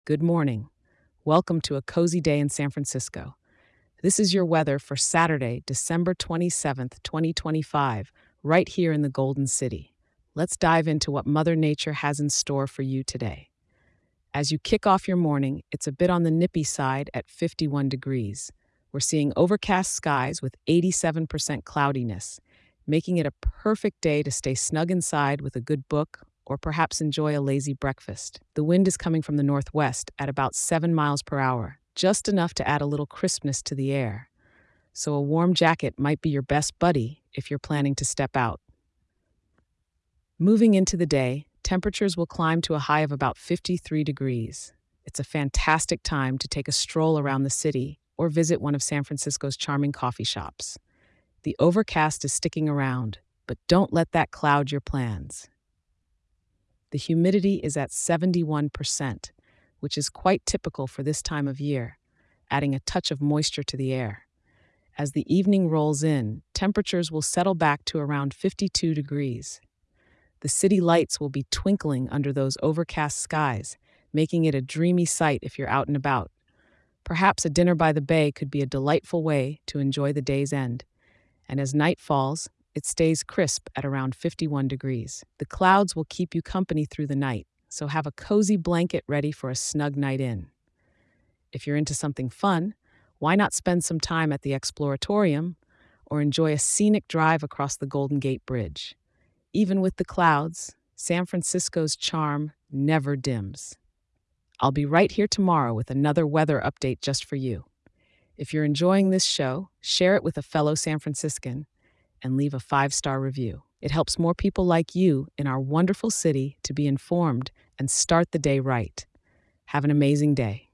Good morning. Welcome to a cozy day in San Francisco. This is your weather for Saturday, December 27th, 2025, right here in the Golden City. Let's dive into what Mother Nature has in store for you today. As you kick off your morning, it's a bit on the nippy side at 51 degrees. We're seeing overcast skies with 87% cloudiness, making it a perfect day to stay snug inside with a good book or perhaps enjoy a lazy breakfast. The wind is coming from the northwest at about 7 miles per hour, just enough to add a little crispness to the air. So a warm jacket might be your best buddy if you're planning to step out. Moving into the day, temperatures will climb to a high of about 53 degrees. It's a fantastic time to take a stroll around the city or visit one of San Francisco's charming coffee shops. The overcast is sticking around, but don't let that cloud your plans. The humidity is at 71%, which is quite typical for this time of year, adding a touch of moisture to the air. As the evening rolls in, temperatures will settle back to around 52 degrees. The city lights will be twinkling under those overcast skies, making it a dreamy sight if you're out and about. Perhaps a dinner by the bay could be a delightful way to enjoy the day's end. And as night falls, it stays crisp at around 51 degrees. The clouds will keep you company through the night, so have a cozy blanket ready for a snug night in. If you're into something fun, why not spend some time at the Exploratorium or enjoy a scenic drive across the Golden Gate Bridge? Even with the clouds, San Francisco's charm never dims. I'll be right here tomorrow with another weather update just for you. If you're enjoying this show, share it with a fellow San Franciscan and leave a 5-star review. It helps more people like you in our wonderful city to be informed and start the day right. Have an amazing day.